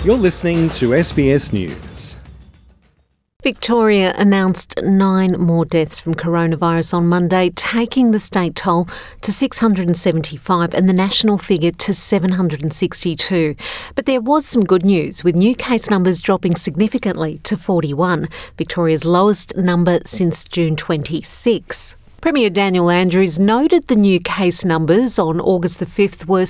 You're listening to SBS News. Victoria announced 9 more deaths from coronavirus on Monday, taking the state toll to 675 and the national figure to 762. But there was some good news, with new case numbers dropping significantly to 41, Victoria's lowest number since June 26. Premier Daniel Andrews noted the new case numbers on August the 5th were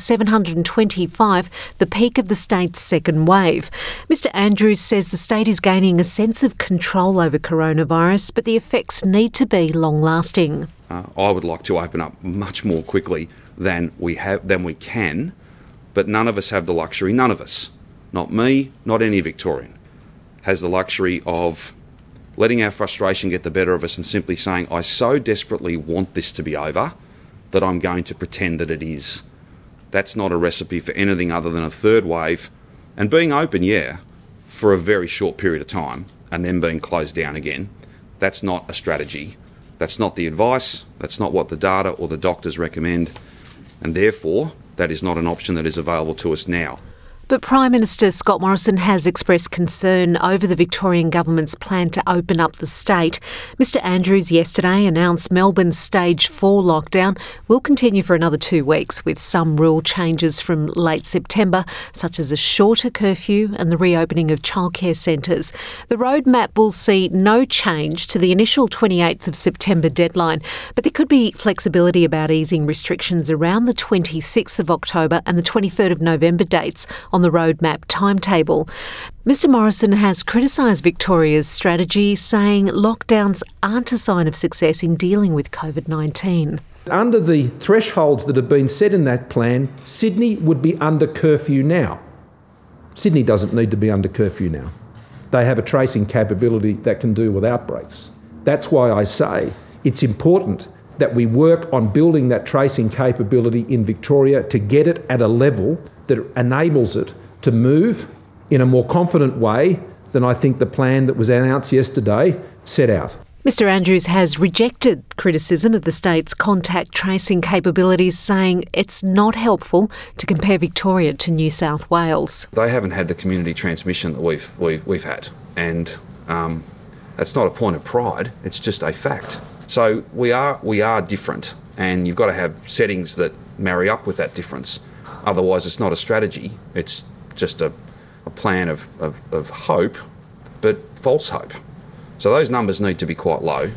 725, the peak of the state's second wave. Mr Andrews says the state is gaining a sense of control over coronavirus, but the effects need to be long-lasting. I would like to open up much more quickly than we can, but none of us have the luxury, none of us, not me, not any Victorian, has the luxury of letting our frustration get the better of us and simply saying, I so desperately want this to be over that I'm going to pretend that it is. That's not a recipe for anything other than a third wave and being open, for a very short period of time and then being closed down again. That's not a strategy. That's not the advice. That's not what the data or the doctors recommend. And therefore, that is not an option that is available to us now. But Prime Minister Scott Morrison has expressed concern over the Victorian government's plan to open up the state. Mr Andrews yesterday announced Melbourne's Stage 4 lockdown will continue for another 2 weeks, with some rule changes from late September, such as a shorter curfew and the reopening of childcare centres. The roadmap will see no change to the initial 28th of September deadline, but there could be flexibility about easing restrictions around the 26th of October and the 23rd of November dates on the roadmap timetable. Mr Morrison has criticised Victoria's strategy, saying lockdowns aren't a sign of success in dealing with COVID-19. Under the thresholds that have been set in that plan, Sydney would be under curfew now. Sydney doesn't need to be under curfew now. They have a tracing capability that can deal with outbreaks. That's why I say it's important that we work on building that tracing capability in Victoria to get it at a level that enables it to move in a more confident way than I think the plan that was announced yesterday set out. Mr Andrews has rejected criticism of the state's contact tracing capabilities, saying it's not helpful to compare Victoria to New South Wales. They haven't had the community transmission that we've had, and that's not a point of pride, it's just a fact. So we are different, and you've got to have settings that marry up with that difference. Otherwise, it's not a strategy. It's just a plan of hope, but false hope. So those numbers need to be quite low.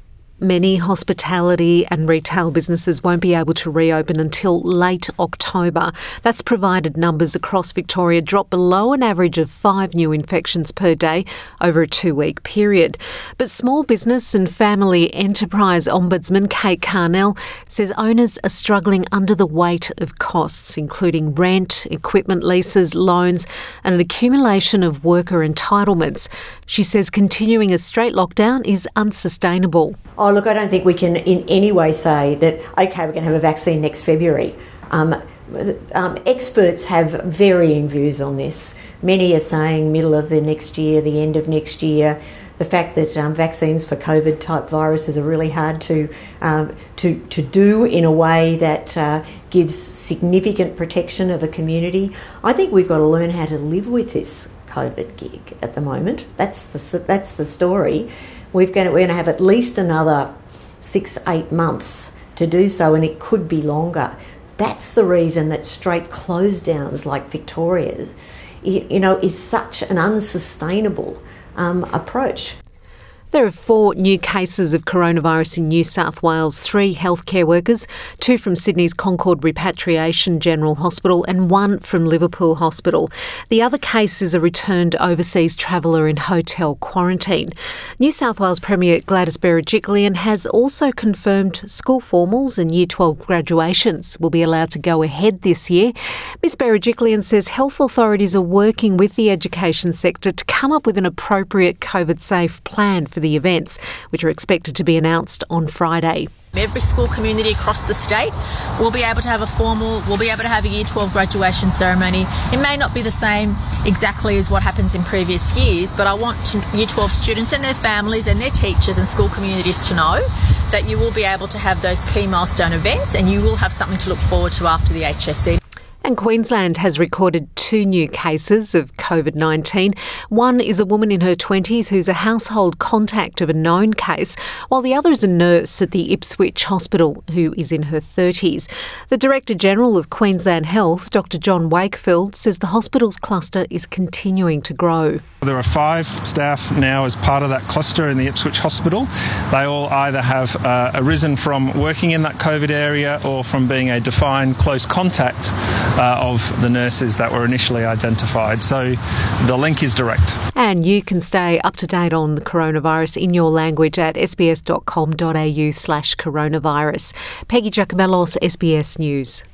Many hospitality and retail businesses won't be able to reopen until late October. That's provided numbers across Victoria drop below an average of 5 new infections per day over a 2-week period. But Small Business and Family Enterprise Ombudsman Kate Carnell says owners are struggling under the weight of costs, including rent, equipment leases, loans and an accumulation of worker entitlements. She says continuing a straight lockdown is unsustainable. Oh, look, I don't think we can in any way say that, OK, we're going to have a vaccine next February. Experts have varying views on this. Many are saying middle of the next year, the end of next year. The fact that vaccines for COVID-type viruses are really hard to do in a way that gives significant protection of a community. I think we've got to learn how to live with this COVID gig at the moment. That's the story. We're going to have at least another 6-8 months to do so, and it could be longer. That's the reason that straight close downs like Victoria's, is such an unsustainable approach. There are 4 new cases of coronavirus in New South Wales, 3 healthcare workers, 2 from Sydney's Concord Repatriation General Hospital and 1 from Liverpool Hospital. The other case is a returned overseas traveller in hotel quarantine. New South Wales Premier Gladys Berejiklian has also confirmed school formals and Year 12 graduations will be allowed to go ahead this year. Ms Berejiklian says health authorities are working with the education sector to come up with an appropriate COVID-safe plan for the events, which are expected to be announced on Friday. Every school community across the state will be able to have will be able to have a Year 12 graduation ceremony. It may not be the same exactly as what happens in previous years, but I want Year 12 students and their families and their teachers and school communities to know that you will be able to have those key milestone events and you will have something to look forward to after the HSC. And Queensland has recorded 2 new cases of COVID-19. One is a woman in her 20s who's a household contact of a known case, while the other is a nurse at the Ipswich Hospital who is in her 30s. The Director General of Queensland Health, Dr John Wakefield, says the hospital's cluster is continuing to grow. There are 5 staff now as part of that cluster in the Ipswich Hospital. They all either have arisen from working in that COVID area or from being a defined close contact of the nurses that were initially identified. So the link is direct. And you can stay up to date on the coronavirus in your language at sbs.com.au/coronavirus. Peggy Giacomellos, SBS News.